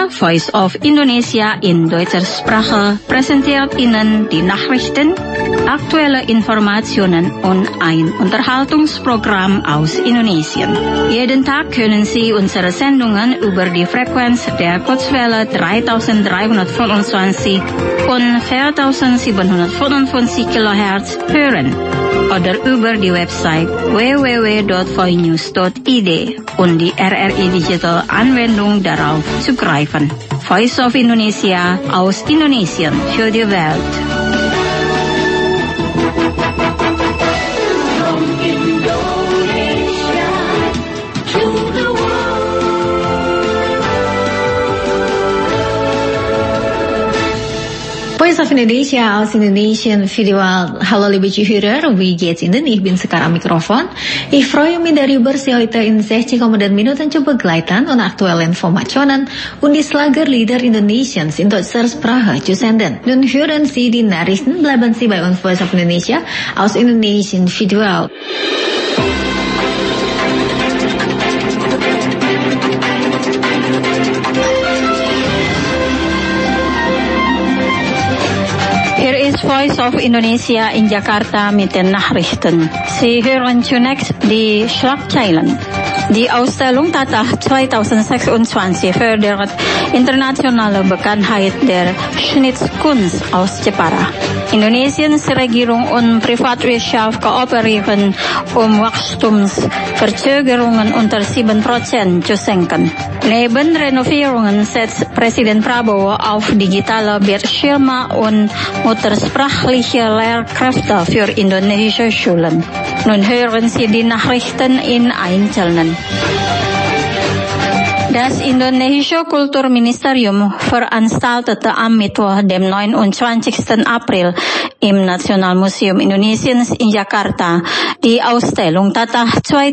Voice of Indonesia in deutscher Sprache präsentiert Ihnen die Nachrichten, aktuelle Informationen und ein Unterhaltungsprogramm aus Indonesien. Jeden Tag können Sie unsere Sendungen über die Frequenz der Kurzwelle 3325 und 4755 kHz hören oder über die Website www.voinews.id und die RRI Digital Anwendung darauf zugreifen. Voice of Indonesia aus Indonesien für die Welt. Voice of Indonesia aus Indonesien Videoal. Hallo liebe Zuhörer, wie geht's Ihnen? Ich bin sekarang Mikrofon. Ich freue mich darüber, Sie heute in 60 Minuten zu begleiten und aktuelle Informationen und die Schlagerlieder Indonesiens in deutscher Sprache zu senden. Nun hören Sie die Nachrichten, bleiben Sie bei uns Voice of Indonesia aus Indonesien Videoal. Voice of Indonesia in Jakarta mit den Nachrichten. Sie hören zunächst die Schlagzeilen. Die Ausstellung Tatah 2026 fördert internationale Bekanntheit der Schnitzkunst aus Jepara. Indonesiens Regierung und Privatwirtschaft kooperieren, um Wachstumsverzögerungen unter 7% zu senken. Neben Renovierungen setzt Präsident Prabowo auf digitale Bildschirme und muttersprachliche Lehrkräfte für indonesische Schulen. Nun hören Sie die Nachrichten in Einzelnen. Das indonesische Kulturministerium veranstaltete am Mittwoch, dem 29. April, im Nationalmuseum Indonesiens in Jakarta die Ausstellung Tatah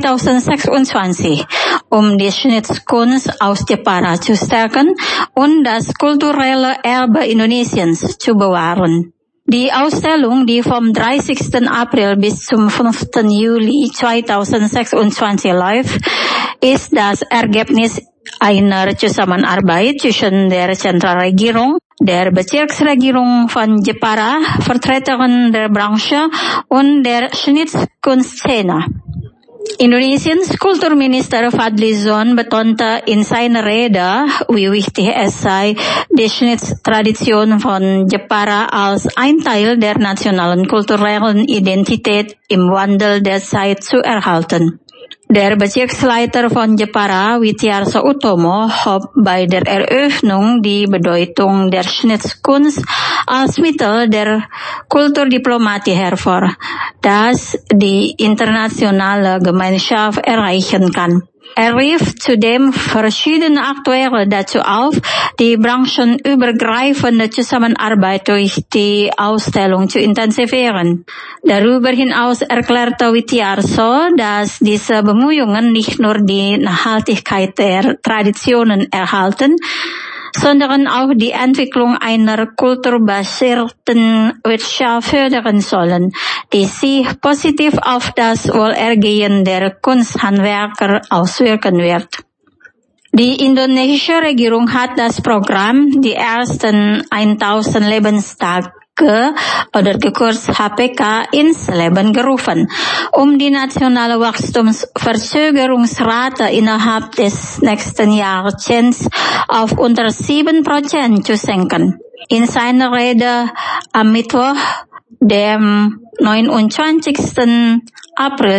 2026, um die Schnitzkunst aus Jepara zu stärken und das kulturelle Erbe Indonesiens zu bewahren. Die Ausstellung, die vom 30. April bis zum 5. Juli 2026 läuft, ist das Ergebnis einer Zusammenarbeit zwischen der Zentralregierung, der Bezirksregierung von Jepara, Vertretern der Branche und der Schnitzkunstszene. Indonesiens Kulturminister Fadlizon betonte in seiner Rede, wie wichtig es sei, die Schnitztradition von Jepara als ein Teil der nationalen kulturellen Identität im Wandel der Zeit zu erhalten. Der Bezirksleiter von Jepara, Wityarso Utomo, hob bei der Eröffnung die Bedeutung der Schnitzkunst als Mittel der Kulturdiplomatie hervor, das die internationale Gemeinschaft erreichen kann. Er rief zudem verschiedene Akteure dazu auf, die branchenübergreifende Zusammenarbeit durch die Ausstellung zu intensivieren. Darüber hinaus erklärte Wityarso, dass diese Bemühungen nicht nur die Nachhaltigkeit der Traditionen erhalten, sondern auch die Entwicklung einer kulturbasierten Wirtschaft fördern sollen, die sich positiv auf das Wohlergehen der Kunsthandwerker auswirken wird. Die indonesische Regierung hat das Programm die ersten 1000 Lebenstage oder gekürzt HPK ins Leben gerufen, um die nationale Wachstumsverzögerungsrate innerhalb des nächsten Jahrzehnts auf unter 7% zu senken. In seiner Rede am Mittwoch, dem 29. April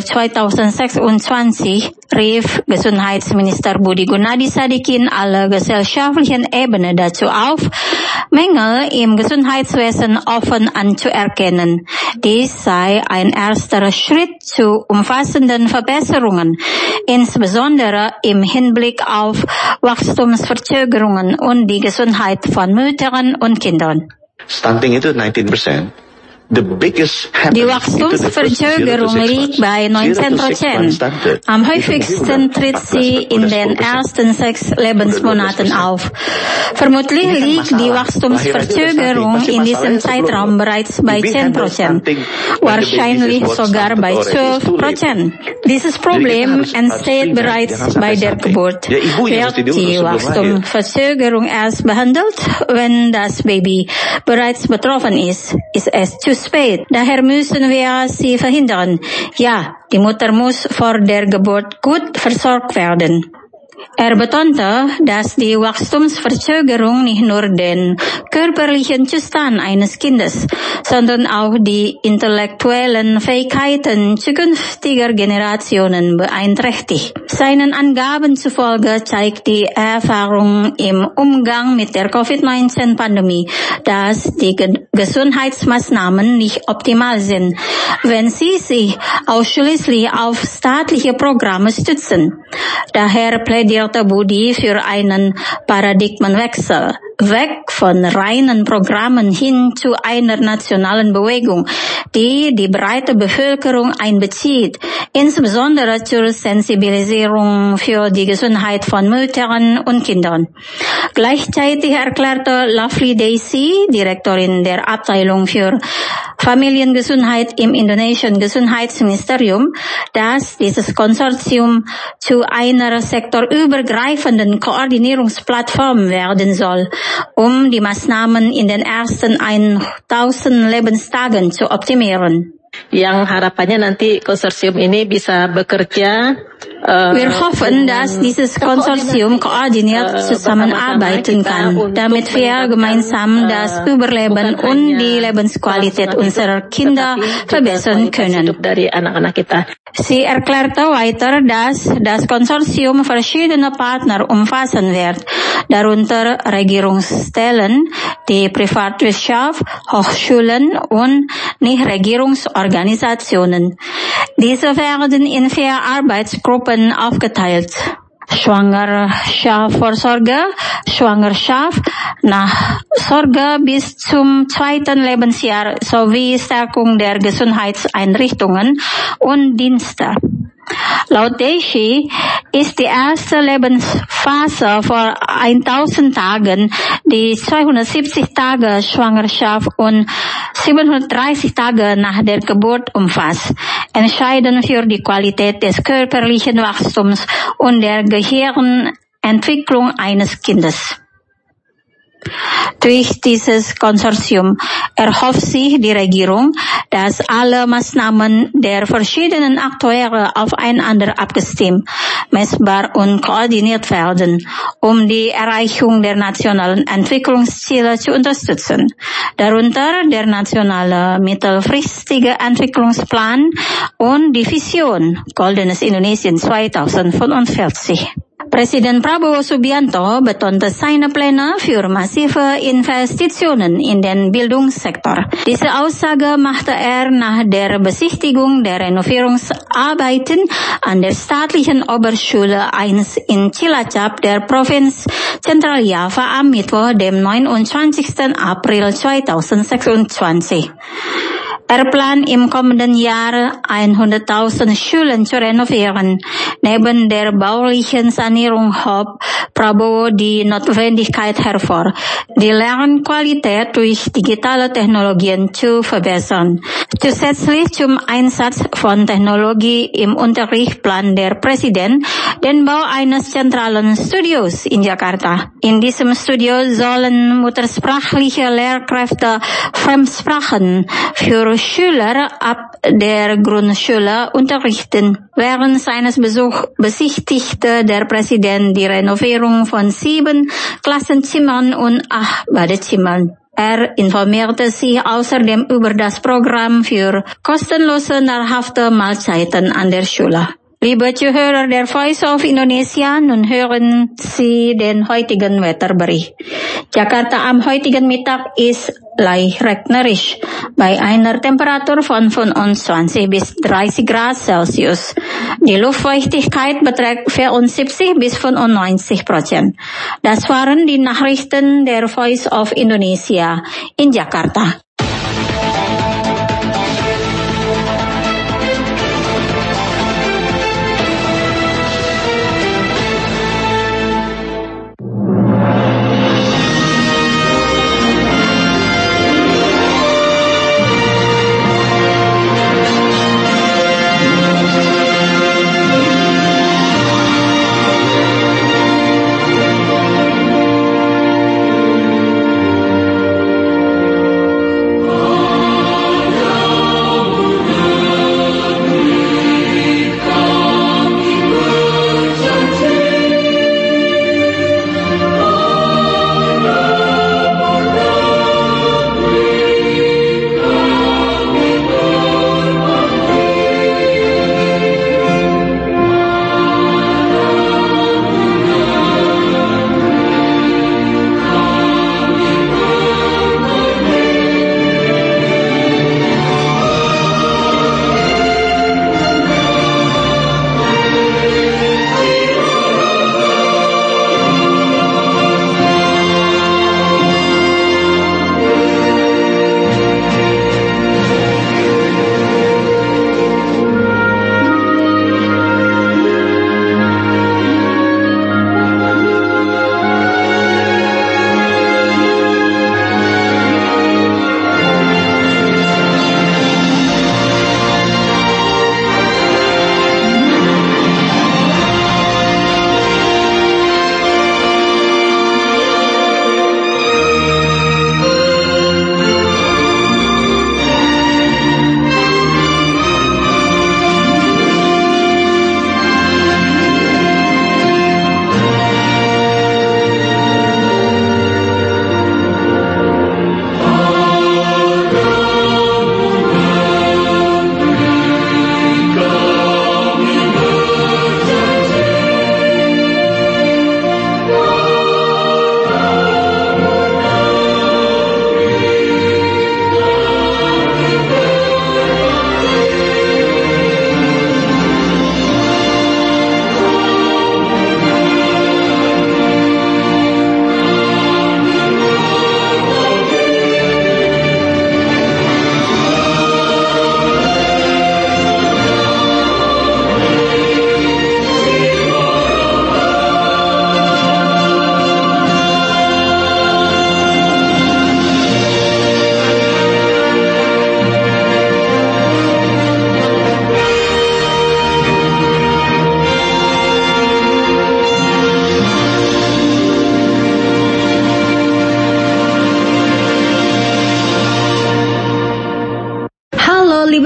2026, rief Gesundheitsminister Budi Gunadi Sadikin alle gesellschaftlichen Ebenen dazu auf, Mängel im Gesundheitswesen offen anzuerkennen. Dies sei ein erster Schritt zu umfassenden Verbesserungen, insbesondere im Hinblick auf Wachstumsverzögerungen und die Gesundheit von Müttern und Kindern. Stunting itu 19%. Die Wachstumsverzögerung liegt bei 19%. Am häufigsten tritt sie in den ersten 6 Lebensmonaten auf. Vermutlich liegt die Wachstumsverzögerung in diesem Zeitraum bereits bei 10%, wahrscheinlich sogar bei 12%. Dieses Problem entsteht bereits bei der Geburt. Wird die Wachstumsverzögerung erst behandelt, wenn das Baby bereits betroffen ist, ist es zu spät. Daher müssen wir sie verhindern. Ja, die Mutter muss vor der Geburt gut versorgt werden. Er betonte, dass die Wachstumsverzögerung nicht nur den körperlichen Zustand eines Kindes, sondern auch die intellektuellen Fähigkeiten zukünftiger Generationen beeinträchtigt. Seinen Angaben zufolge zeigt die Erfahrung im Umgang mit der Covid-19-Pandemie, dass die Gesundheitsmaßnahmen nicht optimal sind, wenn sie sich ausschließlich auf staatliche Programme stützen. Daher plädierte Budi für einen Paradigmenwechsel, weg von reinen Programmen hin zu einer nationalen Bewegung, die die breite Bevölkerung einbezieht, insbesondere zur Sensibilisierung für die Gesundheit von Müttern und Kindern. Gleichzeitig erklärte Lovely Daisy, Direktorin der Abteilung für Familiengesundheit im indonesischen Gesundheitsministerium, dass dieses Konsortium zu einer sektorübergreifenden Koordinierungsplattform werden soll, um die Maßnahmen in den ersten 1000 Lebenstagen zu optimieren. Yang harapannya nanti konsorsium ini bisa bekerja. Wir hoffen, dass dieses Konsortium koordiniert zusammenarbeiten kann, damit wir gemeinsam das Überleben und die Lebensqualität unserer Kinder verbessern können. Sie erklärte weiter, dass das Konsortium verschiedene Partner umfassen wird, darunter Regierungsstellen, die Privatwirtschaft, Hochschulen und Nichtregierungsorganisationen. Diese werden in 4 Arbeitsgruppen aufgeteilt. Schwangerschaftsvorsorge, Schwangerschaft, Nachsorge bis zum 2. Lebensjahr sowie Stärkung der Gesundheitseinrichtungen und Dienste. Laut Daisy ist die erste Lebensphase vor 1000 Tagen, die 270 Tage Schwangerschaft und 730 Tage nach der Geburt umfasst, entscheidend für die Qualität des körperlichen Wachstums und der Gehirnentwicklung eines Kindes. Durch dieses Konsortium erhofft sich die Regierung, dass alle Maßnahmen der verschiedenen Akteure aufeinander abgestimmt, messbar und koordiniert werden, um die Erreichung der nationalen Entwicklungsziele zu unterstützen. Darunter der nationale mittelfristige Entwicklungsplan und die Vision Goldenes Indonesien 2045. Präsident Prabowo Subianto betonte seine Pläne für massive Investitionen in den Bildungssektor. Diese Aussage machte er nach der Besichtigung der Renovierungsarbeiten an der staatlichen Oberschule 1 in Cilacap der Provinz Zentraljava am Mittwoch, dem 29. April 2026. Er plant im kommenden Jahr 100.000 Schulen zu renovieren. Neben der baulichen Sanierung hob Prabowo die Notwendigkeit hervor, die Lernqualität durch digitale Technologien zu verbessern. Zusätzlich zum Einsatz von Technologie im Unterricht plant der Präsident den Bau eines zentralen Studios in Jakarta. In diesem Studio sollen muttersprachliche Lehrkräfte Fremdsprachen für Schüler ab der Grundschule unterrichten. Während seines Besuchs besichtigte der Präsident die Renovierung von 7 Klassenzimmern und 8 Badezimmern. Er informierte sich außerdem über das Programm für kostenlose nahrhafte Mahlzeiten an der Schule. Liebe Zuhörer der Voice of Indonesia, nun hören Sie den heutigen Wetterbericht. Jakarta am heutigen Mittag ist leicht regnerisch, bei einer Temperatur von 25 bis 30 Grad Celsius. Die Luftfeuchtigkeit beträgt 74 bis 95%. Das waren die Nachrichten der Voice of Indonesia in Jakarta.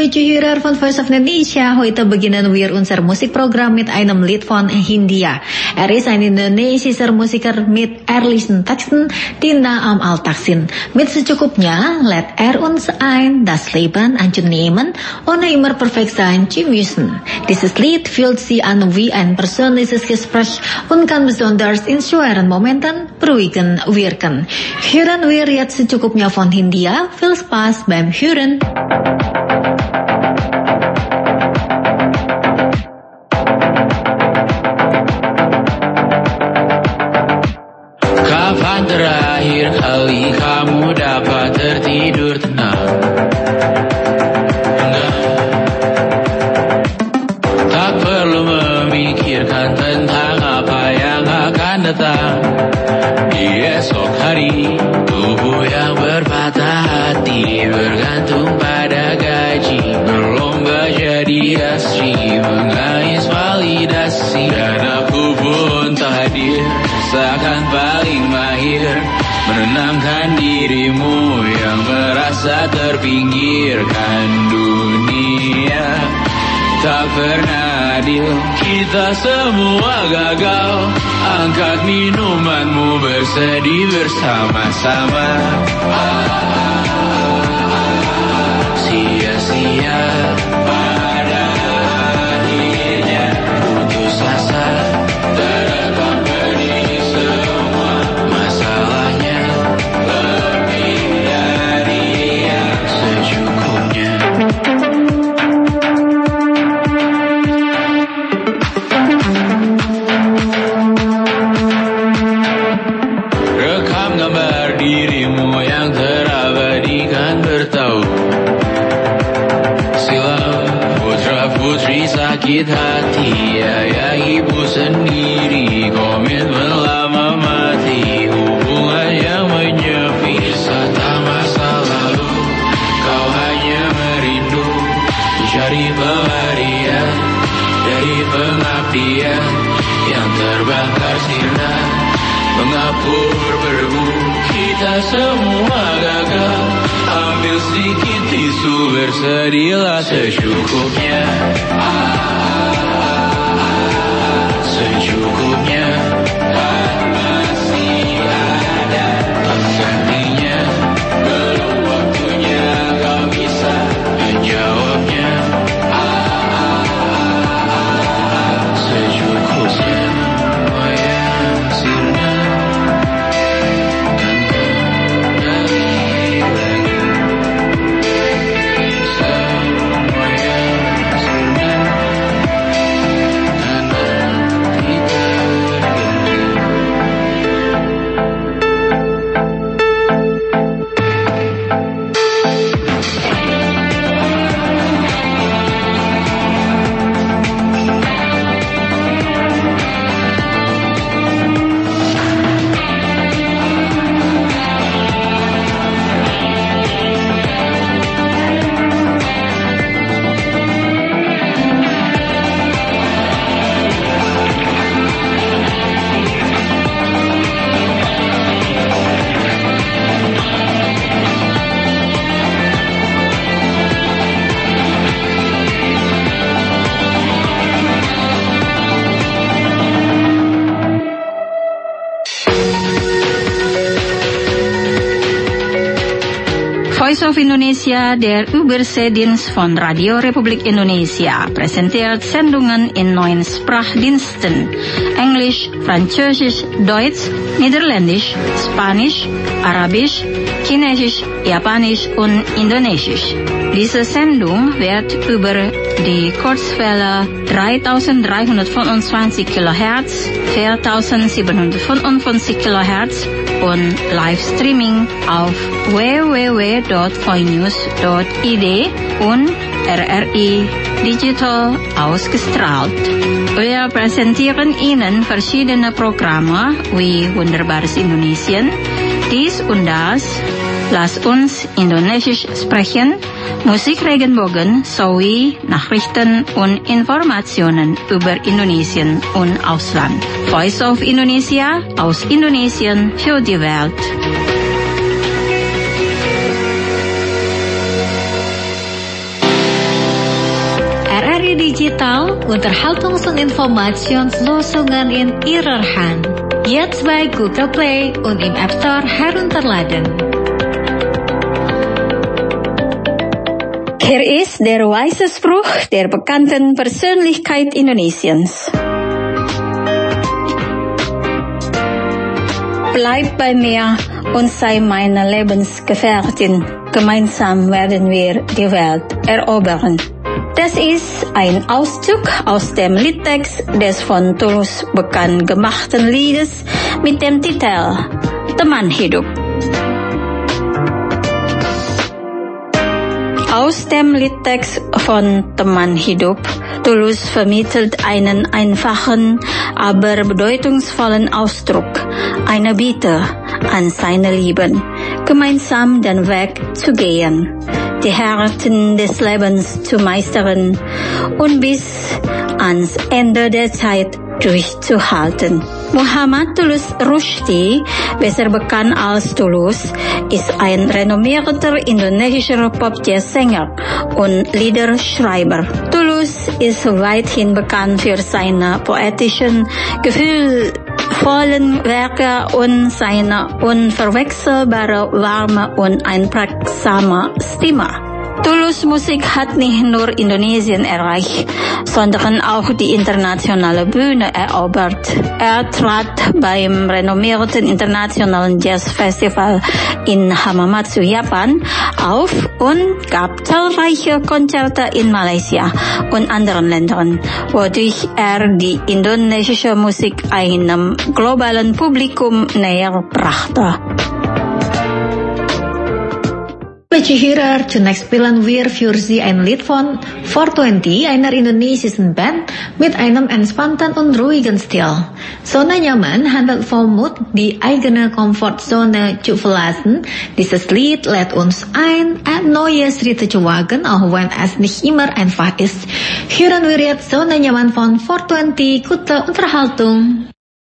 liebe Zuhörer von Voice of Indonesia, heute beginnen wir unser Musikprogramm mit einem Lied von Hindia. Ist ein indonesischer Musiker mit ehrlichen Texten, die nah am Alltag sind. Mit secukupnya, let uns das Leben anzunehmen, ohne immer perfekt sein zu müssen. Dieses Lied fühlt sich an wie ein persönliches Gespräch und kann besonders in schweren Momenten beruhigend wirken. Hören wir jetzt secukupnya von Hindia. Viel Spaß beim Hören. Kapan terakhir kali kamu dapat tertidur tenang? Tak perlu memikirkan tentang apa yang akan datang di esok hari. Tubuh yang berpatah hati bergantung pada gaji, berlomba jadi asri, mengais validasi. Dan aku pun tak hadir, seakan paling mahir menenangkan dirimu yang merasa terpinggirkan. Dunia tak pernah adil, kita semua gagal. Angkat minumanmu, bersedih bersama-sama. Sia-sia pada akhirnya putus asa, terekam pedih semua masalahnya, lebih dari yang secukupnya. Rekam gambar dirimu yang terabadikan bertahun silam. Putra-putri sakit hati, ayah ibu sendiri, komitmen lama mati, hubungan yang menyepi. Wisata masa lalu, kau hanya merindu mencari pelarian dari pengabdian yang terbakar sirna, mengapur berbu. Kita semua gagal, ambil sedikit tisu, bersedihlah secukupnya. Secukupnya, kan masih ada penggantinya. Belum waktunya kau bisa menjawabnya. Secukupnya, semua yang sirna Voice of Indonesia, der Überseedienst von Radio Republik Indonesia, präsentiert Sendungen in 9 Sprachdiensten: Englisch, Französisch, Deutsch, Niederländisch, Spanisch, Arabisch, Chinesisch, Japanisch und Indonesisch. Diese Sendung wird über die Kurzwelle 3325 kHz, 4755 kHz und Livestreaming auf www.voinews.id und RRI Digital ausgestrahlt. Wir präsentieren Ihnen verschiedene Programme wie Wunderbares Indonesien, dies und das, Lass uns Indonesisch sprechen, Musik Regenbogen sowie Nachrichten und Informationen über Indonesien und Ausland. Voice of Indonesia, aus Indonesien für die Welt. digital unterhaltungsun Informationslösungen in Ihrer Hand. Jetzt bei Google Play und im App Store herunterladen. Hier ist der weise Spruch der bekannten Persönlichkeit Indonesiens. Bleib bei mir und sei meine Lebensgefährtin. Gemeinsam werden wir die Welt erobern. Das ist ein Auszug aus dem Liedtext des von Tulus bekannt gemachten Liedes mit dem Titel Teman Hidup. Aus dem Liedtext von Teman Hidup, Tulus vermittelt einen einfachen, aber bedeutungsvollen Ausdruck, eine Bitte an seine Lieben, gemeinsam den Weg zu gehen, die Härten des Lebens zu meistern und bis ans Ende der Zeit durchzuhalten. Muhammad Tulus Rushdie, besser bekannt als Tulus, ist ein renommierter indonesischer Pop-Jazz-Sänger und Liederschreiber. Tulus ist weithin bekannt für seine poetischen, gefühlvollen Werke und seine unverwechselbare, warme und einprägsame Stimme. Tulus Musik hat nicht nur Indonesien erreicht, sondern auch die internationale Bühne erobert. Er trat beim renommierten internationalen Jazzfestival in Hamamatsu, Japan auf und gab zahlreiche Konzerte in Malaysia und anderen Ländern, wodurch er die indonesische Musik einem globalen Publikum näher brachte. Liebe Zuhörer, zunächst spielen wir für Sie ein Lied von 420, einer indonesischen Band mit einem entspannten und ruhigen Stil. Zona nyaman handelt vom Mut, die eigene Komfortzone zu verlassen. Dieses Lied lädt uns ein, ein neues Schritte zu wagen, auch wenn es nicht immer einfach ist. Hören wir jetzt Zona nyaman von 420, gute Unterhaltung.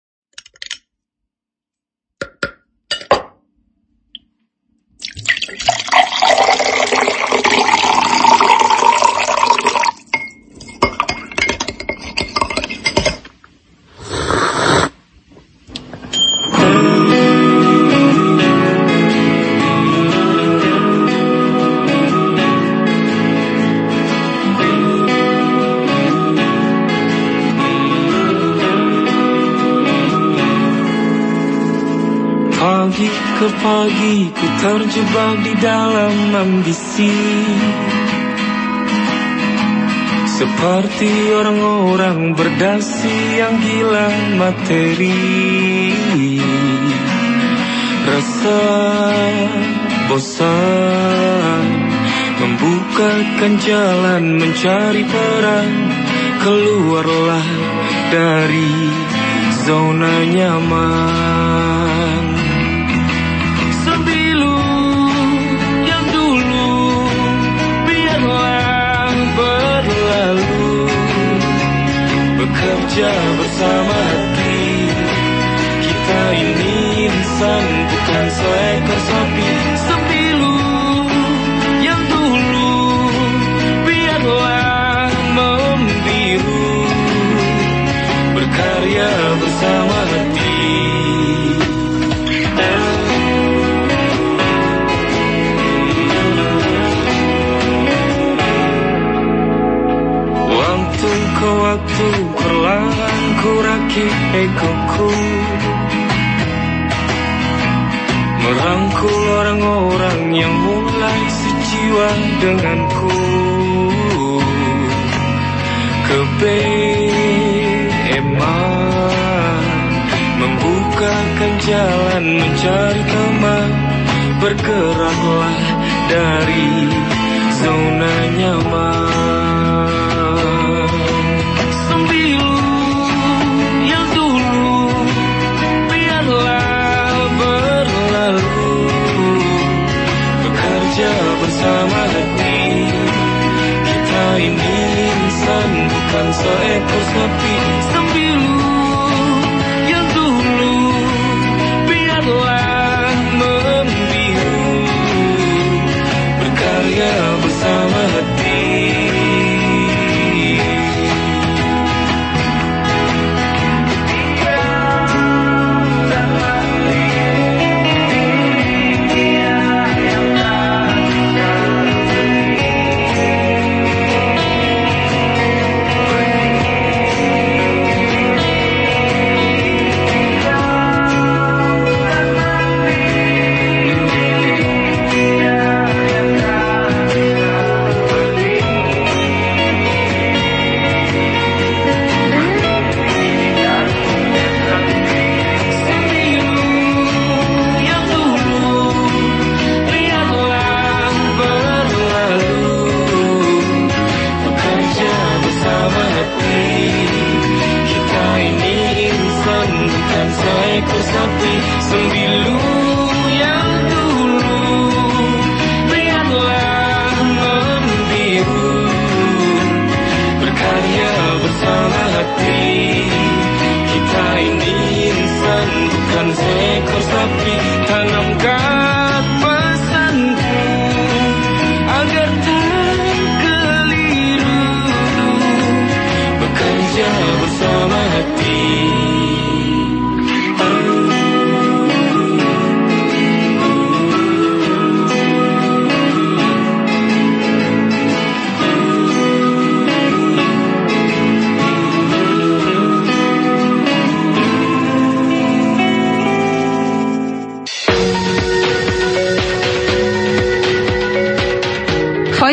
Pagi ke pagi ku terjebak di dalam ambisi, seperti orang-orang berdasi yang gila materi. Rasa bosan membukakan jalan mencari peran. Keluarlah dari zona nyaman. Bekerja bersama hati, kita ini insan bukan seekor sapi. Sembilu yang dulu biarlah membiru, berkarya bersama hati. Waktu ke waktu perlahan ku rakit egoku, merangkul orang-orang yang mulai sejiwa denganku. Kebeeman membukakan jalan mencari teman. Bergeraklah dari zona nyaman. Bersama hati, kita ini insan bukan seekor sapi. Sembilu yang dulu biarlah membiru, berkarya bersama hati.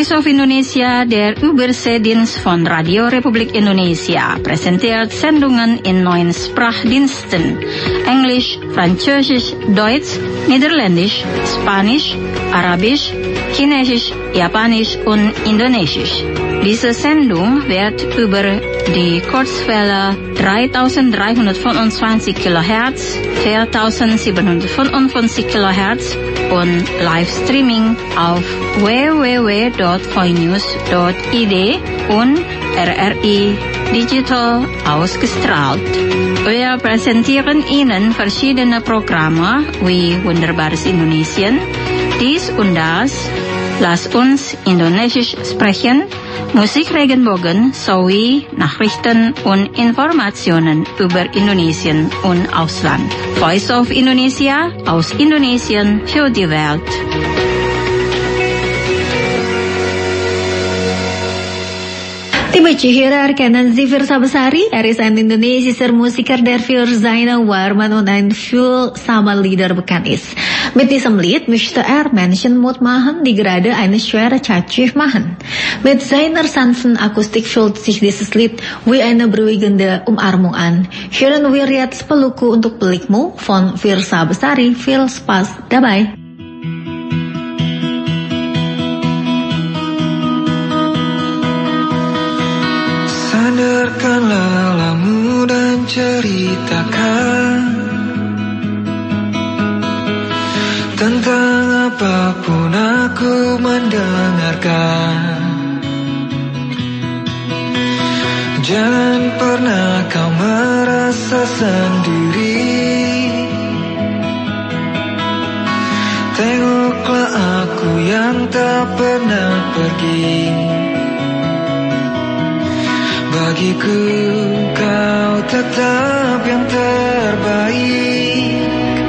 Voice of Indonesia, der Überseedienst von Radio Republik Indonesia, präsentiert Sendungen in 9 Sprachdiensten: Englisch, Französisch, Deutsch, Niederländisch, Spanisch, Arabisch, Chinesisch, Japanisch und Indonesisch. Diese Sendung wird über die Kurzwelle 3325 kHz, 4755 kHz und Livestreaming auf www.voinews.id und RRI Digital ausgestrahlt. Wir präsentieren Ihnen verschiedene Programme wie Wunderbares Indonesien, dies und das, Lass uns Indonesisch sprechen, Musik Regenbogen sowie Nachrichten und Informationen über Indonesien und Ausland. Voice of Indonesia, aus Indonesien für die Welt. Tiba hier kennen Sie Firsa Besari, is een Indonesische musiker der für seine Warmen und ein viel Lieder bekannt ist. Mit diesem Lied möchte Menschen Mut machen, die gerade eine schwere Zeit machen. Mit seiner sanften Akustik fühlt sich dieses Lied wie eine beruhigende Umarmung an. Hören wir jetzt Pelukku untuk Pelikmu von Firsa Besari. Viel Spaß dabei. Sandarkan lelamu dan ceritakan tentang apapun aku mendengarkan. Jangan pernah kau merasa sendiri. Tengoklah aku yang tak pernah pergi. Bagiku kau tetap yang terbaik.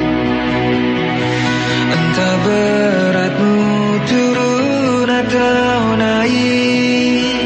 Entah beratmu turun atau naik.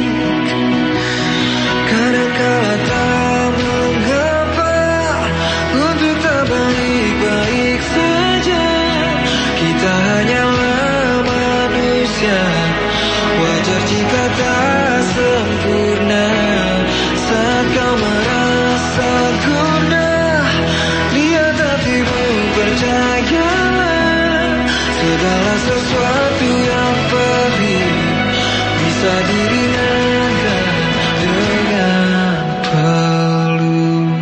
Kadangkala tak mengapa untuk tak baik-baik saja. Kita hanyalah manusia, wajar jika tak sempurna. Saat kau merasa gundah, lihat hatimu, percayalah. Segala sesuatu yang perih bisa diringankan dengan peluk.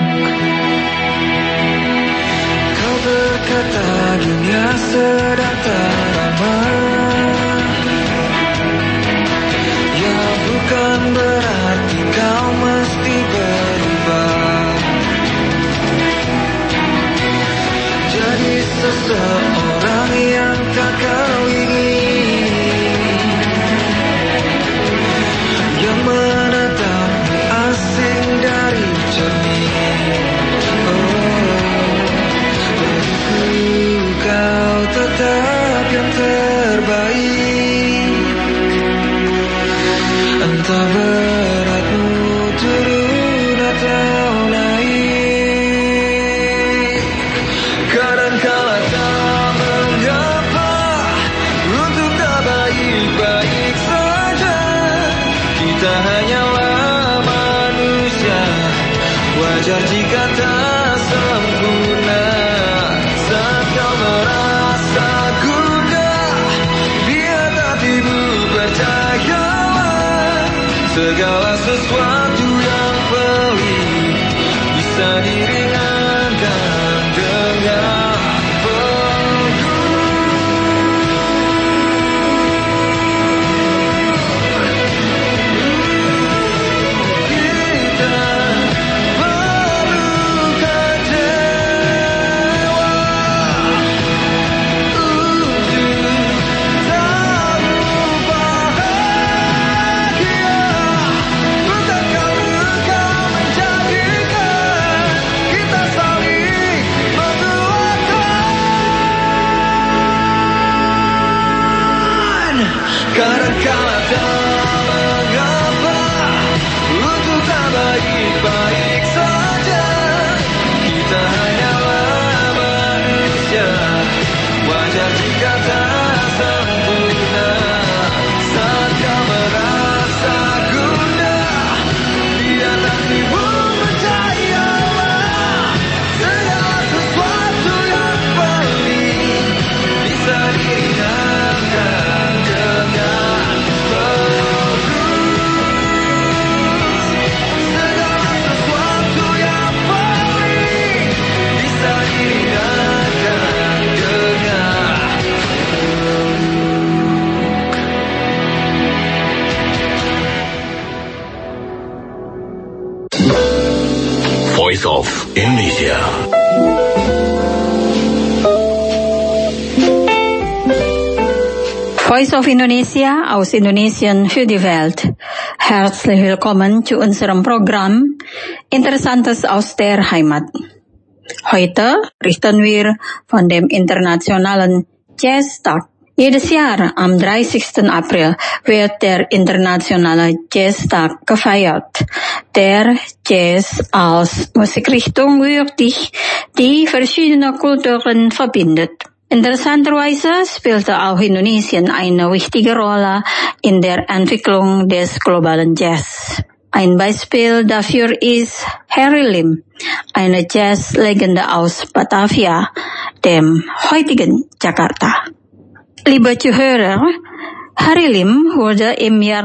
Kau berkata dunia sedang tak ramah, ya bukan berarti kau mesti berubah. Jadi seseorang yang tak kau ingin, yang menatapmu asing dari cermin. Bagiku kau tetap yang terbaik. Entah beratmu turun atau naik. Kadangkala tak mengapa untuk tak baik-baik saja. Kita hanyalah manusia, wajar jika tak sempurna. Saat kau merasa gundah, lihat hatimu, percayalah. Segala sesuatu yang pelik bisa diringankan dengan kita perlukan dewa untuk tahu bahagia. Bukankah engkau menjadikan kita saling menguatkan? Kadangkala tak mengapa untuk tak baik-baik saja. Kita hanyalah manusia, wajar jika tak sempurna. Voice of Indonesia aus Indonesien für die Welt. Herzlich willkommen zu unserem Programm Interessantes aus der Heimat. Heute berichten wir von dem internationalen Jazztag. Jedes Jahr am 30. April wird der internationale Jazztag gefeiert. Der Jazz als Musikrichtung würdig, die verschiedene Kulturen verbindet. Interessanterweise spielte auch Indonesien eine wichtige Rolle in der Entwicklung des globalen Jazz. Ein Beispiel dafür ist Harry Lim, eine Jazzlegende aus Batavia, dem heutigen Jakarta. Liebe Zuhörer, Harry Lim wurde im Jahr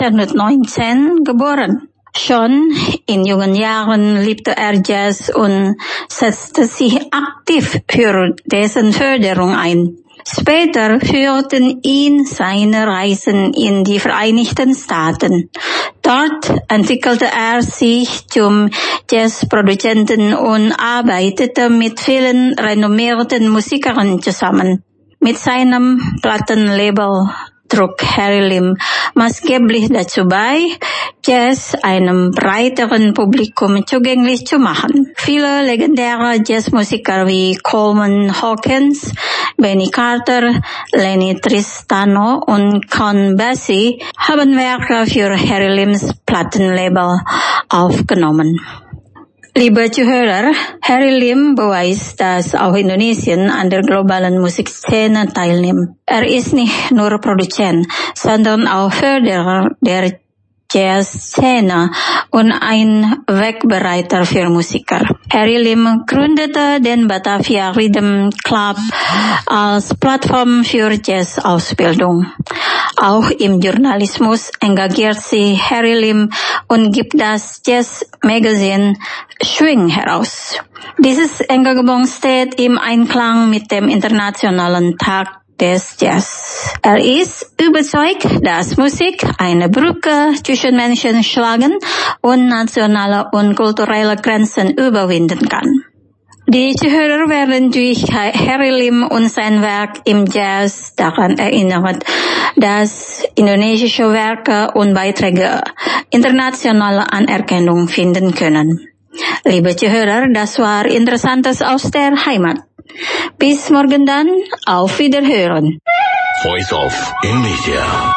1919 geboren. Schon in jungen Jahren liebte er Jazz und setzte sich aktiv für dessen Förderung ein. Später führten ihn seine Reisen in die Vereinigten Staaten. Dort entwickelte er sich zum Jazzproduzenten und arbeitete mit vielen renommierten Musikern zusammen. Mit seinem Plattenlabel trug Harry Lim maßgeblich dazu bei, Jazz einem breiteren Publikum zugänglich zu machen. Viele legendäre Jazzmusiker wie Coleman Hawkins, Benny Carter, Lenny Tristano und Count Basie haben Werke für Harry Lims Plattenlabel aufgenommen. Liebe Zuhörer, Harry Lim beweist, dass auch Indonesien an der globalen Musikszene teilnimmt. Er ist nicht nur Produzent, sondern auch Förderer der Jazzszene und ein Wegbereiter für Musiker. Harry Lim gründete den Batavia Rhythm Club als Plattform für Jazzausbildung. Auch im Journalismus engagiert sich Harry Lim und gibt das Jazz-Magazin Swing heraus. Dieses Engagement steht im Einklang mit dem Internationalen Tag des Jazz. Er ist überzeugt, dass Musik eine Brücke zwischen Menschen schlagen und nationale und kulturelle Grenzen überwinden kann. Die Zuhörer werden durch Harry Lim und sein Werk im Jazz daran erinnert, dass indonesische Werke und Beiträge internationale Anerkennung finden können. Liebe Zuhörer, das war Interessantes aus der Heimat. Bis morgen dann, auf Wiederhören. Voice of Indonesia.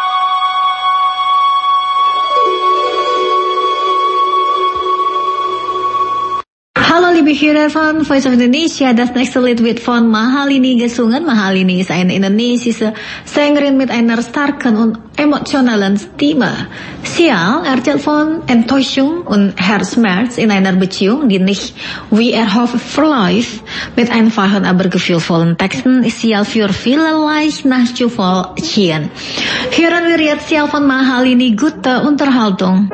Hallo liebe Hörer von Voice of Indonesia, das nächste Lied wird von Mahalini gesungen. Mahalini ist eine indonesische Sängerin mit einer starken und emotionalen Stimme. Sie erzählt von Enttäuschung und Herzschmerz in einer Beziehung, die nicht wie erhofft verläuft. Mit einfachen, aber gefühlvollen Texten ist sie für vielerlei nachzuvollziehen. Hören wir jetzt von Mahalini, gute Unterhaltung.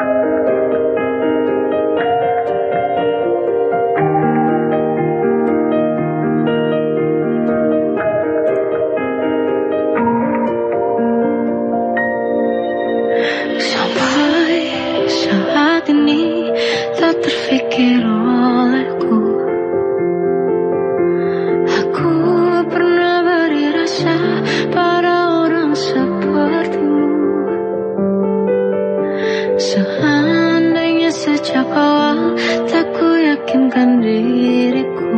Terfikir olehku, aku pernah beri rasa pada orang sepertimu. Seandainya sejak awal tak ku yakinkan diriku,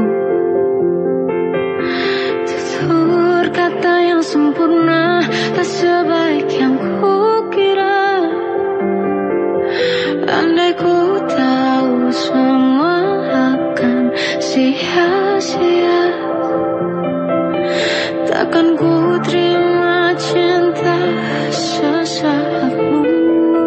tutur kata yang sempurna tak sebaik yang ku kira. Andai ku tahu semua akan sia-sia, takkan ku terima cinta sesaatmu.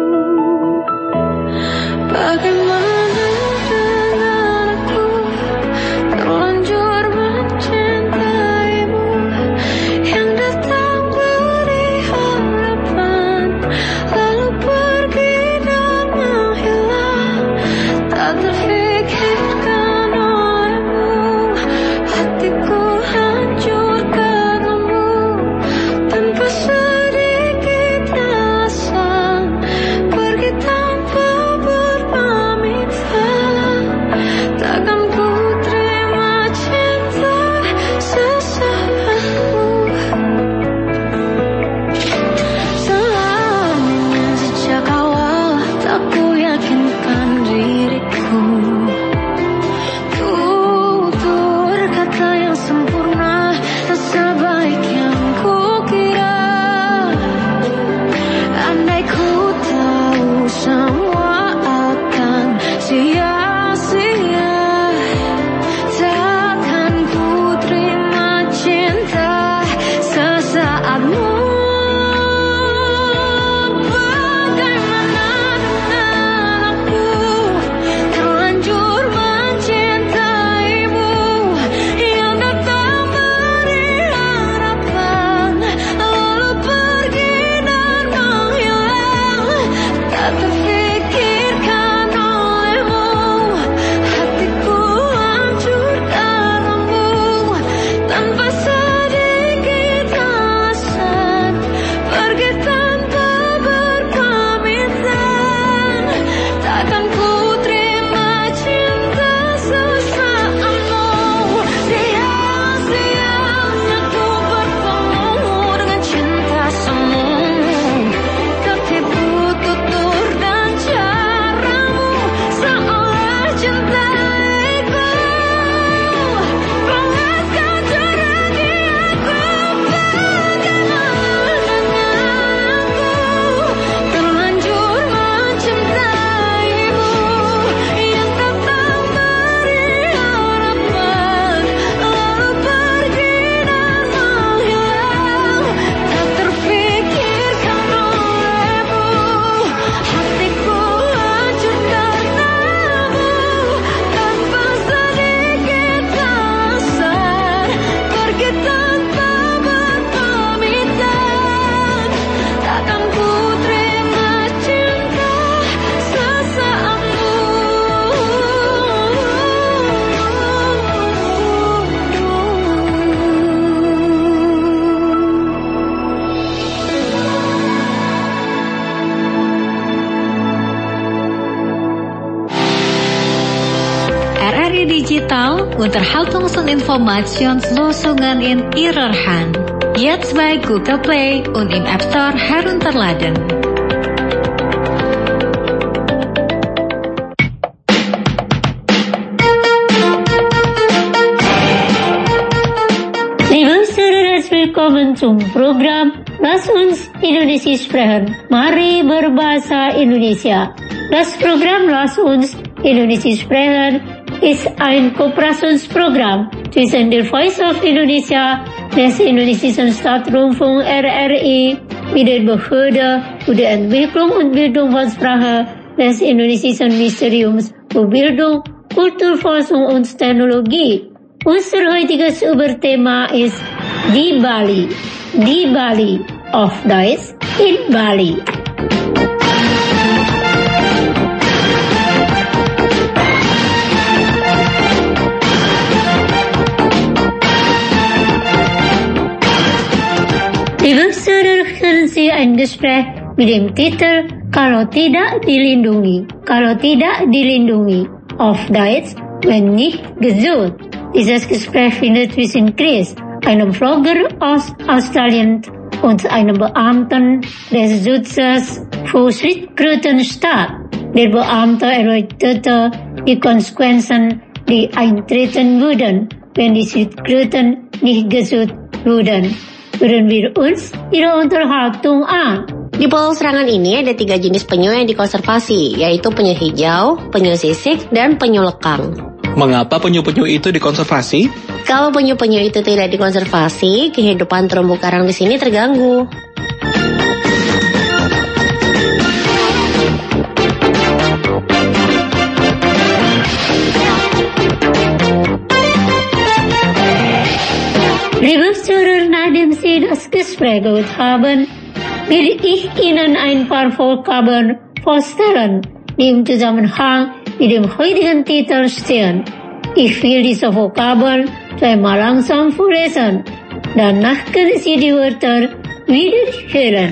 Bagaimana dengan aku terlanjur mencintaimu, yang datang beri harapan lalu pergi dan menghilang. Tak terfikirkan olehmu, hatiku hancur karenamu, tanpa sedikit rasa Unterhaltungsinformationslösungen in Ihrer Hand. Jetzt bei Google Play und im App Store herunterladen. Liebe Saudara, willkommen zum Programm Lass uns Indonesia sprechen. Mari berbahasa Indonesia. Das Programm Lass uns Indonesia sprechen ist ein Kooperationsprogramm zwischen der Voice of Indonesia, des Indonesischen Staatsrundfunk RRI, mit der Behörde für die Entwicklung und Bildung von Sprache des Indonesischen Ministeriums für Bildung, Kulturforschung und Technologie. Unser heutiges Überthema ist die Bali auf Deutsch in Bali. Liebe Saudara, hören Sie ein Gespräch mit dem Titel Kalau tidak dilindungi. Kalau tidak dilindungi. Auf Deutsch, wenn nicht gesund. Dieses Gespräch findet zwischen Chris, einem Vlogger aus Australien, und einem Beamten des Schutzes für Schildkröten statt. Der Beamte erläuterte die Konsequenzen, die eintreten würden, wenn die Schildkröten nicht gesund würden. Hören wir uns ihre Unterhaltung an. Di Pulau Serangan ini ada 3 jenis penyu yang dikonservasi, yaitu penyu hijau, penyu sisik, dan penyu lekang. Mengapa penyu-penyu itu dikonservasi? Kalau penyu-penyu itu tidak dikonservasi, kehidupan terumbu karang di sini terganggu. Liebe Zuhörer, nachdem Sie das Gespräch gehört haben, will ich Ihnen ein paar Vokabeln vorstellen, die im Zusammenhang mit dem heutigen Titel stehen. Ich will diese Vokabeln zweimal langsam vorlesen. Danach können Sie die Wörter wieder hören.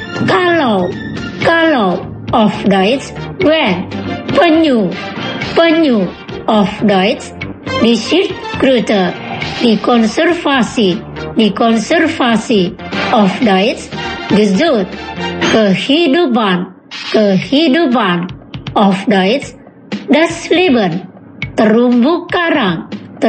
Kalau, auf Deutsch, when. Penyu, auf Deutsch, die Schildkröte. Die Konservasi, auf Deutsch, gesund. Kehidupan, auf Deutsch, das Leben. Terumbu karang,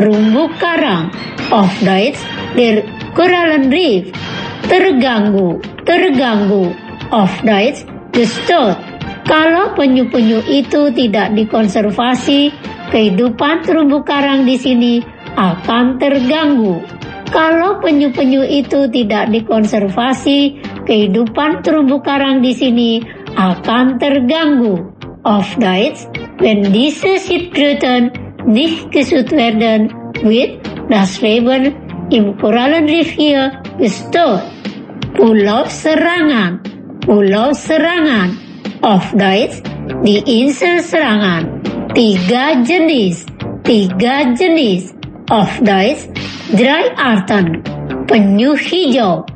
auf Deutsch, der Korallenriff. Terganggu, auf Deutsch, gestört. Kalau penyu-penyu itu tidak dikonservasi, kehidupan terumbu karang di sini akan terganggu. Kalau penyu-penyu itu tidak dikonservasi, kehidupan terumbu karang di sini akan terganggu. Auf Deutsch, wenn diese Schildkröten nicht geschützt werden, wird das Leben im Korallenriff hier gestört. Pulau Serangan, auf Deutsch, die Insel Serangan. 3 jenis, auf Deutsch, 3 Arten. Penyu hijau,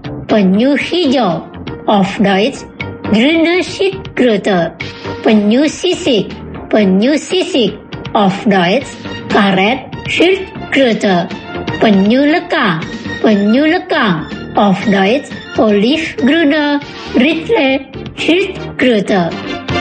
auf Deutsch, grüne Schildkröte. Penyu sisik, auf Deutsch, karet Schildkröte. Penyu lekang, auf Deutsch, olivgrüne Rittle Schildkröte.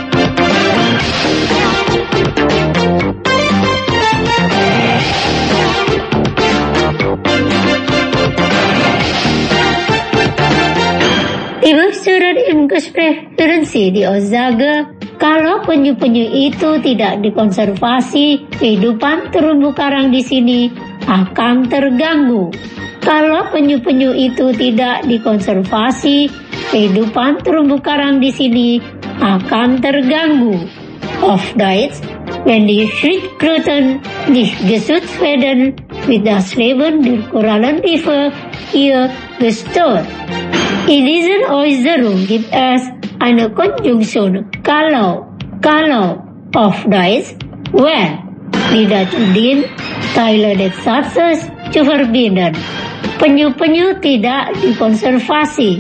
Liebe Saudara, im Gespräch hören Sie die Aussage, kalau penyu-penyu itu tidak dikonservasi, kehidupan terumbu karang di sini akan terganggu. Kalau penyu-penyu itu tidak dikonservasi, kehidupan terumbu karang di sini akan terganggu. Auf Deutsch, wenn die Schildkröten nicht geschützt werden, wird das Leben der Korallenriffe hier gestört. In dieser Äußerung gibt es eine Konjunktion kalau, auf Deutsch, when, die dazu dient, Teile des Satzes zu verbinden. Penyu-penyu tidak dikonservasi.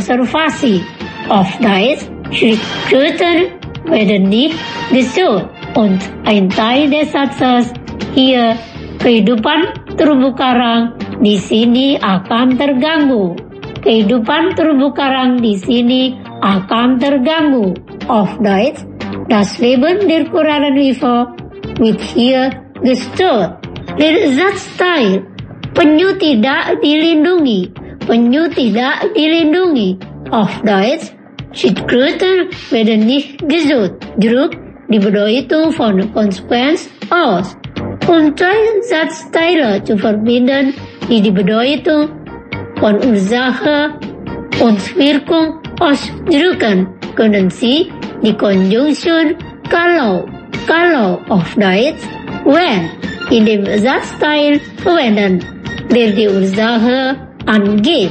Auf Deutsch, Schildkröten werden nicht gesund. und ein Teil des Satzes hier, kehidupan terumbu karang di sini akan terganggu. Kehidupan terumbu karang di sini akan terganggu. Auf Deutsch, das Leben der Korallenriffe wird hier gestört. Der Satzteil, penyu tidak dilindungi. Penyu tidak dilindungi. Auf Deutsch, Schildkröten werden nicht gesucht. Druck die Bedeutung von Konsequenz aus. Um zwei Satzteile zu verbinden, die die Bedeutung von Ursache und Wirkung ausdrücken, können Sie die Konjunktion kalau auf Deutsch when in dem Satzteil verwenden, der die Ursache angeht.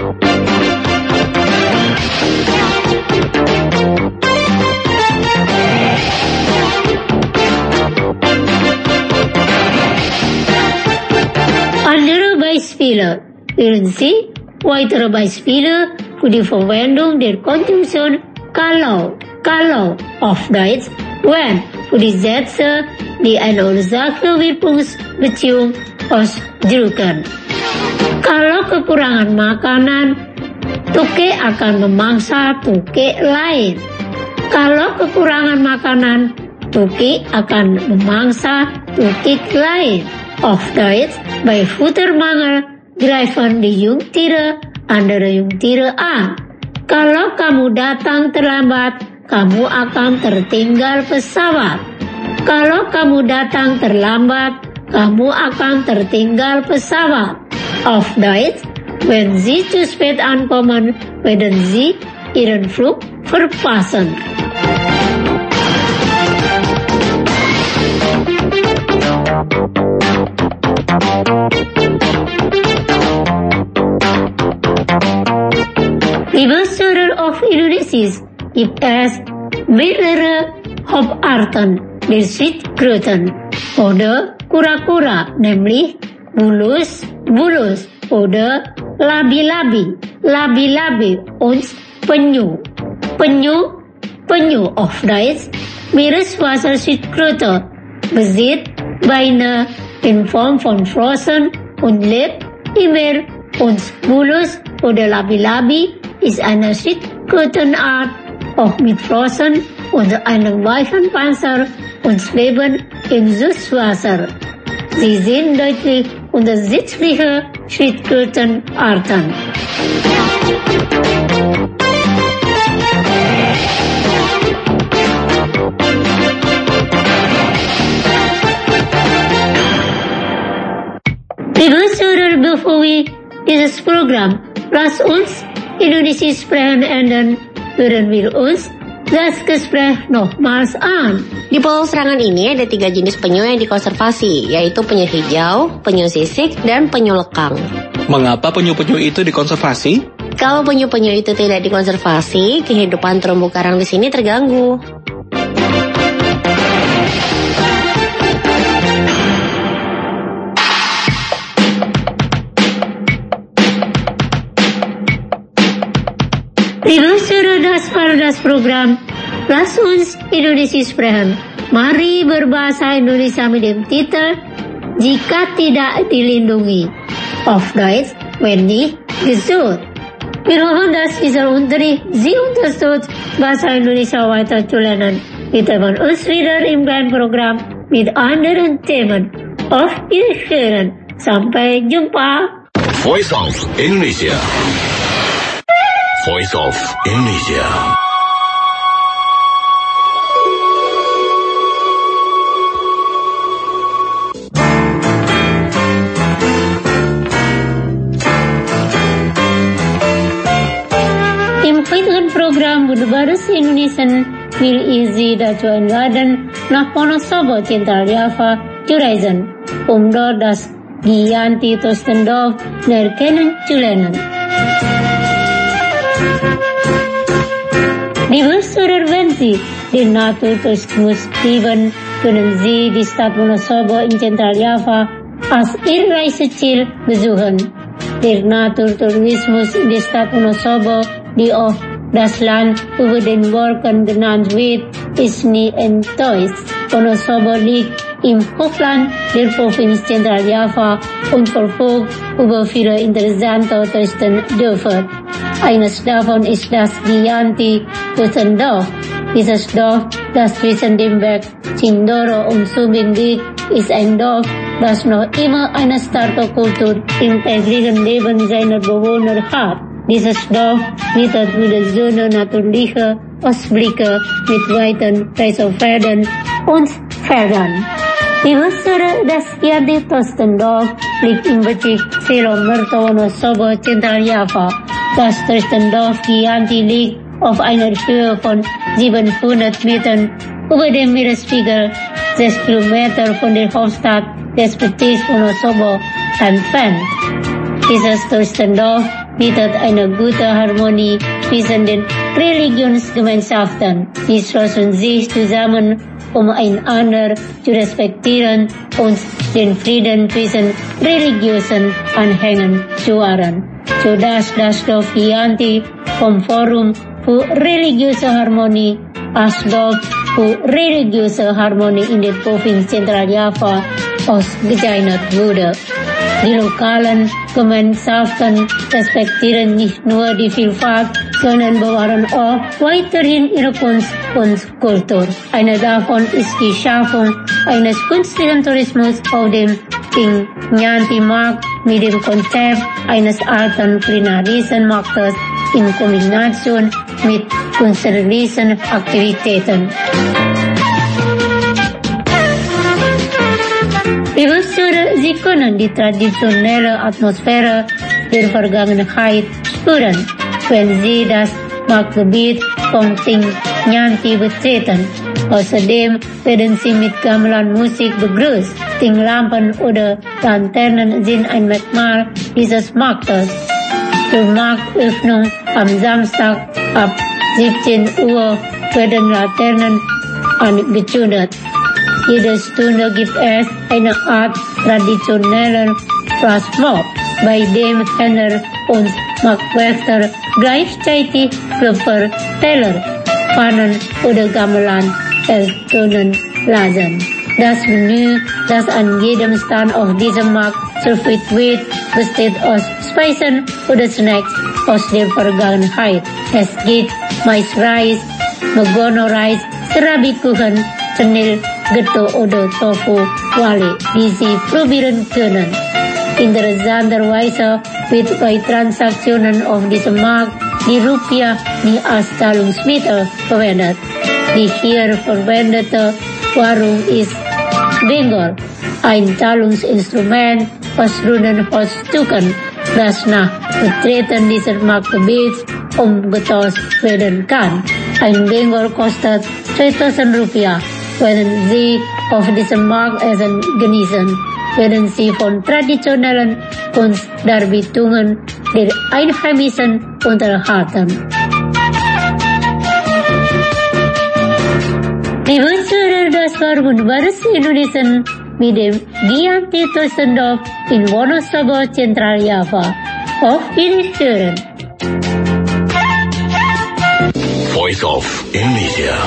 Andere Beispiele. Hören Sie weitere Beispiele für die Verwendung der Konjunktion kalau auf Deutsch when für die Sätze, die eine Ursache-Wirkungsbeziehung ausdrücken. Kalau kekurangan makanan, tuke akan memangsa tuke lain. Kalau kekurangan makanan, tuke akan memangsa tuke lain. Auf Deutsch, bei Futtermangel greifen die Jungtiere andere Jungtiere an. Kalau kamu datang terlambat, kamu akan tertinggal pesawat. Kalau kamu datang terlambat, kamu akan tertinggal pesawat. Auf Deutsch, wenn Sie zu spät ankommen, werden Sie Ihren Flug verpassen. Liebe Hörer auf Indonesisch, gibt es mehrere Hauptarten der Schildkröten oder kura-kura, nämlich bulus oder labi-labi und penyu. Penyu auf Deutsch, Meereswasserschildkröte, besitzt Beine in Form von Flossen und lebt im Meer. Und Bulus oder Labi-Labi ist eine Schildkrötenart, auch mit Flossen und einem weichen Panzer und schweben im Süßwasser. Sie sind deutlich unterschiedliche Schildkrötenarten. Liebe Zuhörer, bevor wir dieses Programm Lass uns Indonesisch sprechen enden, hören wir uns das Gespräch nochmals an. Di pulau Serangan ini ada 3 jenis penyu yang dikonservasi, yaitu penyu hijau, penyu sisik, dan penyu lekang. Mengapa penyu-penyu itu dikonservasi? Kalau penyu-penyu itu tidak dikonservasi, kehidupan terumbu karang di sini terganggu. Liebe Hörer, das war das Programm Lass uns Indonesisch sprechen. Mari berbahasa Indonesia mit dem Titel Jika Tidak Dilindungi. Auf Deutsch, wenn nicht gesucht. Wir hoffen, dass dieser Unterricht Sie unterstützt, Bahasa Indonesia weiter zu lernen. Wir treffen uns wieder im kleinen Programm mit anderen Themen. Auf Wiedersehen. Sampai jumpa. Voice of Indonesia. Voice of Indonesia. Im heutigen Programm Budbaris Indonesian will easy dazu einladen, nach Wonosobo Central Java zu reisen, dort das Giganti-Tostendorf näher kennenzulernen. Liebe Hörer, wenn Sie den Naturtourismus lieben, können Sie die Stadt Wonosobo in Central Java als Ihr Reiseziel besuchen. Der Naturtourismus in der Stadt Wonosobo, die auch das Land über den Wolken genannt wird, ist nie enttäuscht. Wonosobo liegt im Hochland der Provinz Zentraljava und verfügt über viele interessante Touristendörfer. Eines davon ist das Gianti-Touristendorf. Dieses Dorf, das zwischen dem Berg Cindoro und Subin liegt, ist ein Dorf, das noch immer eine starke Kultur im täglichen Leben seiner Bewohner hat. Dieses Dorf bietet wunderschöne natürliche Ausblicke mit weiten Reisfeldern und Feldern. Die Wurzel des Gianti-Touristendorf liegt im Bezirk Selo-Merto Wonosobo, Zentraljava. Das Touristendorf Gianti liegt auf einer Höhe von 700 Metern über dem Meeresspiegel, 6 Kilometer von der Hauptstadt des Bezirks Wonosobo entfernt. Dieses Touristendorf bietet eine gute Harmonie zwischen den Religionsgemeinschaften. Die schlossen sich zusammen, um einander zu respektieren und den Frieden zwischen religiösen Anhängern zu wahren, sodass das Dorf Gianti vom Forum für religiöse Harmonie als Dorf für religiöse Harmonie in der Provinz Zentraljava ausgezeichnet wurde. Die lokalen Gemeinschaften respektieren nicht nur die Vielfalt, sondern bewahren auch weiterhin ihre Kunst und Kultur. Eine davon ist die Schaffung eines künstlichen Tourismus auf dem Gianti-Markt mit dem Konzept eines alten kulinarischen Marktes in Kombination mit künstlerischen Aktivitäten. Sie können die traditionelle Atmosphäre der Vergangenheit spüren, wenn Sie das Marktgebiet von Gianti betreten. Außerdem werden Sie mit Gamelan-Musik begrüßt. Lampen oder Laternen sind ein Merkmal dieses Marktes. Zur Marktöffnung am Samstag ab 17 Uhr werden Laternen angezündet. Jede Stunde gibt es eine Art traditionellen Flashmob, bei dem Händler und Marktwächter gleichzeitig Klöpfer, Teller, Pfannen oder Gamelan ertönen lassen. Das Menü, das an jedem Stand auf diesem Markt serviert wird, besteht aus Speisen oder Snacks aus der Vergangenheit. Es gibt Mais-Reis, Megono-Reis, Serabi-Kuchen, Senil, Getto oder Tofu Wali, die Sie probieren können. Interessanterweise wird bei Transaktionen auf diesem Markt die Rupiah nie als Zahlungsmittel verwendet. Die hier verwendete Währung ist Bengal, ein Zahlungsinstrument aus runden Holzstücken, das nach Betreten dieses Marktgebiets umgetauscht werden kann. Ein Bengal kostet 2000 Rupiah. Wenn Sie auf diesem Markt Essen genießen, werden Sie von traditionellen Kunstdarbietungen der Einheimischen unterhalten. Liebe Zuhörer, das war wunderbares Indonesian mit dem Gianti-Touristendorf in Wonosobo, Zentraljava. Auf Wiederhören. Voice of Indonesia.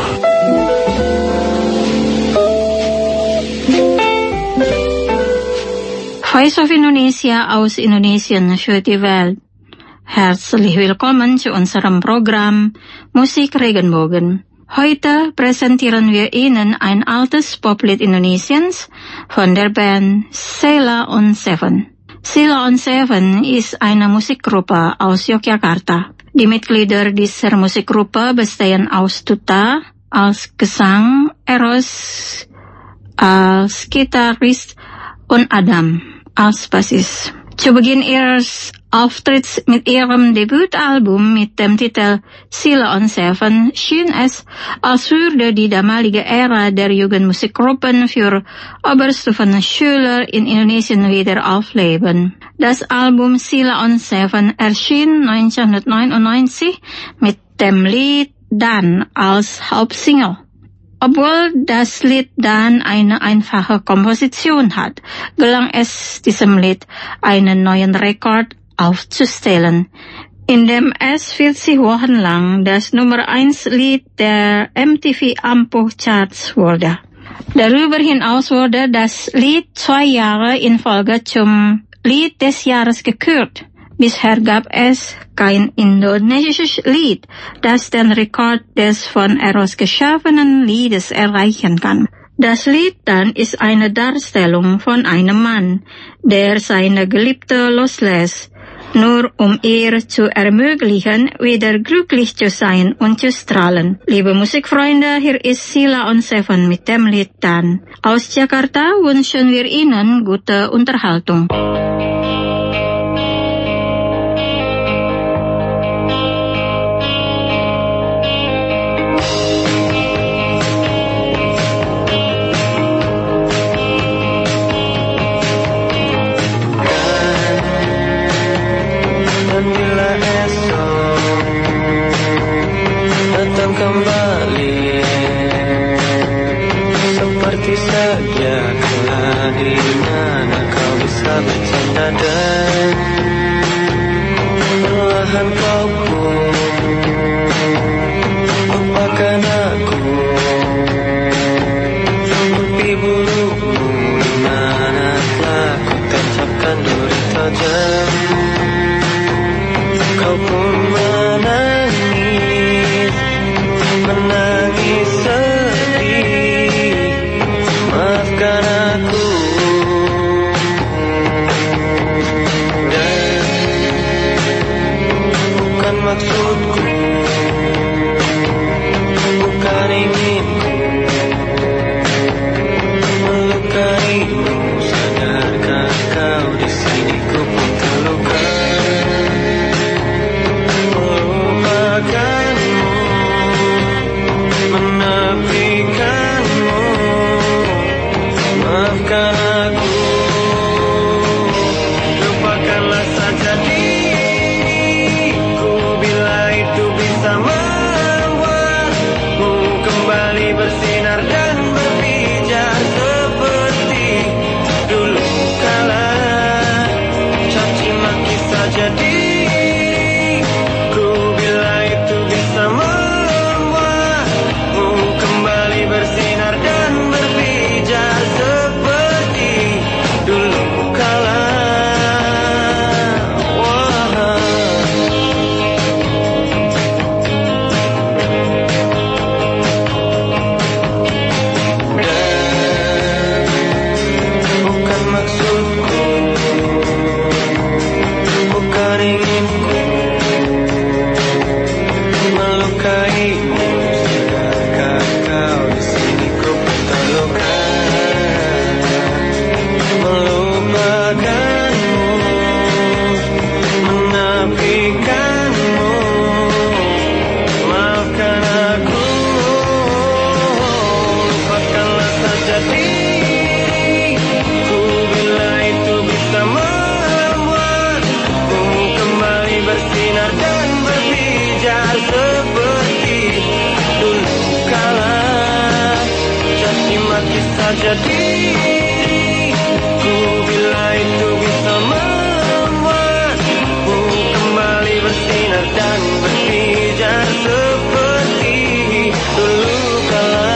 Voice of Indonesia aus Indonesien für die Welt. Herzlich willkommen zu unserem Programm Musik Regenbogen. Heute präsentieren wir Ihnen ein altes Poplied Indonesiens von der Band Sheila on Seven. Sheila on Seven ist eine Musikgruppe aus Yogyakarta. Die Mitglieder dieser Musikgruppe bestehen aus Tuta als Gesang, Eros als Gitarrist und Adam als Bassist. Zu Beginn ihres Auftritts mit ihrem Debütalbum mit dem Titel Sheila on Seven schien es, als würde die damalige Ära der Jugendmusikgruppen für Oberstufenschüler in Indonesien wieder aufleben. Das Album Sheila on Seven erschien 1999 mit dem Lied Dan als Hauptsingle. Obwohl das Lied dann eine einfache Komposition hat, gelang es diesem Lied, einen neuen Rekord aufzustellen, indem es 40 Wochen lang das Nummer 1 Lied der MTV Ampuh Charts wurde. Darüber hinaus wurde das Lied 2 Jahre in Folge zum Lied des Jahres gekürt. Bisher gab es kein indonesisches Lied, das den Rekord des von Eros geschaffenen Liedes erreichen kann. Das Lied dann ist eine Darstellung von einem Mann, der seine Geliebte loslässt, nur um ihr zu ermöglichen, wieder glücklich zu sein und zu strahlen. Liebe Musikfreunde, hier ist Sila on Seven mit dem Lied dann. Aus Jakarta wünschen wir Ihnen gute Unterhaltung. Bercanda dan perlahan kau pun lupakan aku. Mimpi burukmu di mana telah ku tancapkan duri tajam. Kau pun menangis, menangis sedih. Maafkan aku. Maksudku bukan inginku melukaimu, sadarkah kau di sini ku pun terluka. Melupakanmu, menafikanmu, maafkan aku. Lupakanlah saja bersinar dan berpijar seperti dulu kala. Caci maki saja diriku bila itu bisa membuatmu kembali bersinar dan berpijar seperti dulu kala. Jadi ku bila itu bisa membuatmu kembali bersinar dan berpijar seperti dulu kala.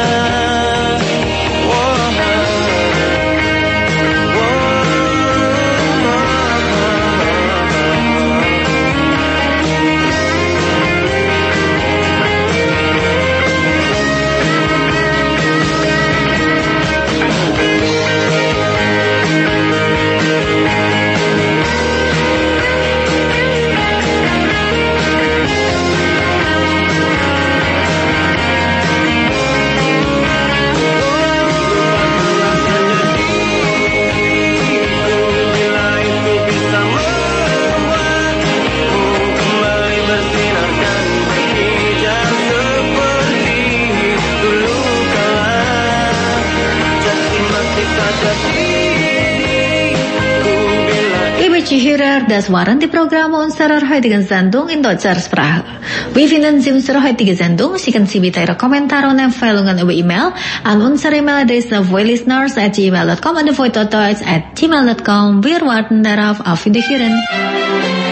Hierer, das waren die Programme unserer heutigen Sendung in deutscher Sprache. Wir finden Sie unsere heutige Sendung. Schicken Sie bitte Ihre Kommentare und Empfehlungen über E-Mail an unsere E-Mail-Adresse voilisteners@gmail.com und voitotoys@gmail.com. Wir warten darauf. Auf Wiederhören.